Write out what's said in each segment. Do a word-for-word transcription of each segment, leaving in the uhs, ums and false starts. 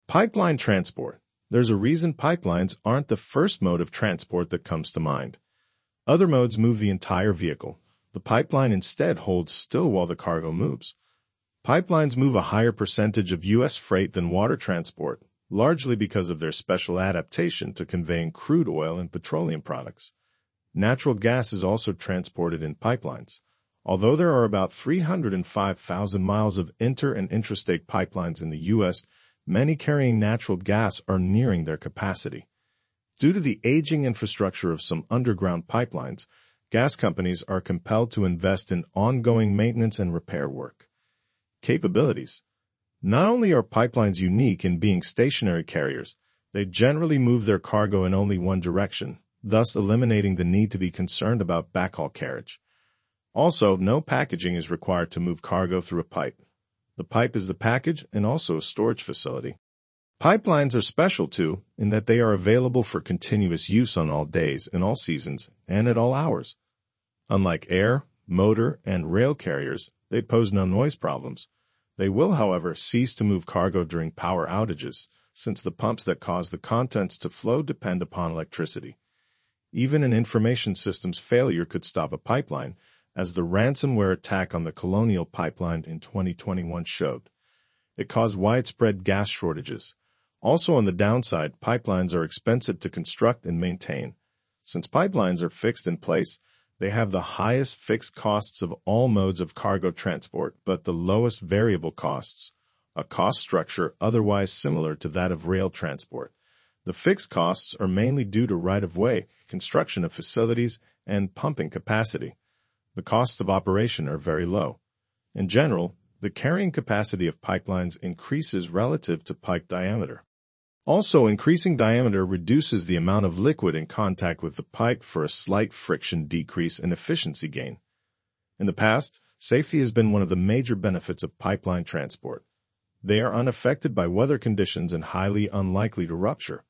Pipeline transport. There's a reason pipelines aren't the first mode of transport that comes to mind. Other modes move the entire vehicle. The pipeline instead holds still while the cargo moves. Pipelines move a higher percentage of U S freight than water transport, largely because of their special adaptation to conveying crude oil and petroleum products. Natural gas is also transported in pipelines. Although there are about three hundred five thousand miles of inter- and intrastate pipelines in the U S, many carrying natural gas are nearing their capacity. Due to the aging infrastructure of some underground pipelines, gas companies are compelled to invest in ongoing maintenance and repair work. Capabilities. Not only are pipelines unique in being stationary carriers, they generally move their cargo in only one direction, thus eliminating the need to be concerned about backhaul carriage. Also, no packaging is required to move cargo through a pipe. The pipe is the package and also a storage facility. Pipelines are special, too, in that they are available for continuous use on all days, in all seasons, and at all hours. Unlike air, motor, and rail carriers, they pose no noise problems. They will, however, cease to move cargo during power outages, since the pumps that cause the contents to flow depend upon electricity. Even an information system's failure could stop a pipeline, as the ransomware attack on the Colonial Pipeline in twenty twenty-one showed. It caused widespread gas shortages. Also on the downside, pipelines are expensive to construct and maintain. Since pipelines are fixed in place, they have the highest fixed costs of all modes of cargo transport, but the lowest variable costs, a cost structure otherwise similar to that of rail transport. The fixed costs are mainly due to right-of-way, construction of facilities, and pumping capacity. The costs of operation are very low. In general, the carrying capacity of pipelines increases relative to pipe diameter. Also, increasing diameter reduces the amount of liquid in contact with the pipe for a slight friction decrease and efficiency gain. In the past, safety has been one of the major benefits of pipeline transport. They are unaffected by weather conditions and highly unlikely to rupture.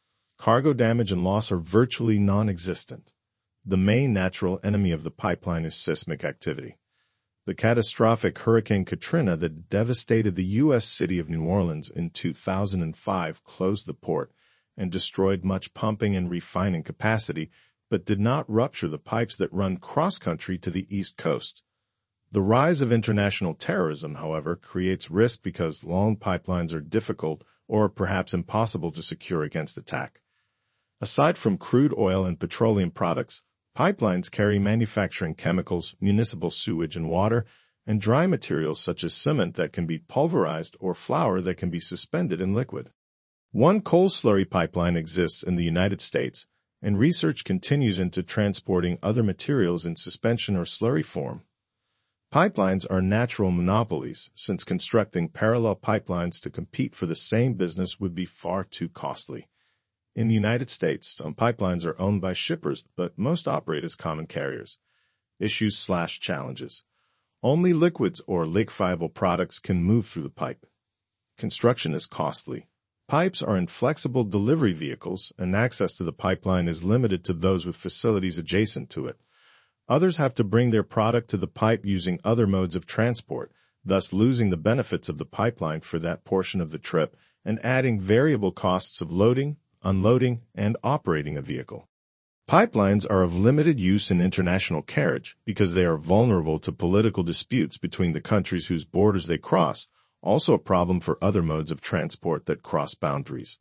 Cargo damage and loss are virtually non-existent. The main natural enemy of the pipeline is seismic activity. The catastrophic Hurricane Katrina that devastated the U S city of New Orleans in two thousand five closed the port and destroyed much pumping and refining capacity, but did not rupture the pipes that run cross-country to the East Coast. The rise of international terrorism, however, creates risk because long pipelines are difficult or perhaps impossible to secure against attack. Aside from crude oil and petroleum products, pipelines carry manufacturing chemicals, municipal sewage and water, and dry materials such as cement that can be pulverized or flour that can be suspended in liquid. One coal slurry pipeline exists in the United States, and research continues into transporting other materials in suspension or slurry form. Pipelines are natural monopolies, since constructing parallel pipelines to compete for the same business would be far too costly. In the United States, some pipelines are owned by shippers, but most operate as common carriers. Issues slash challenges. Only liquids or liquefiable products can move through the pipe. Construction is costly. Pipes are inflexible delivery vehicles, and access to the pipeline is limited to those with facilities adjacent to it. Others have to bring their product to the pipe using other modes of transport, thus losing the benefits of the pipeline for that portion of the trip and adding variable costs of loading, unloading, and operating a vehicle. Pipelines are of limited use in international carriage because they are vulnerable to political disputes between the countries whose borders they cross, also a problem for other modes of transport that cross boundaries.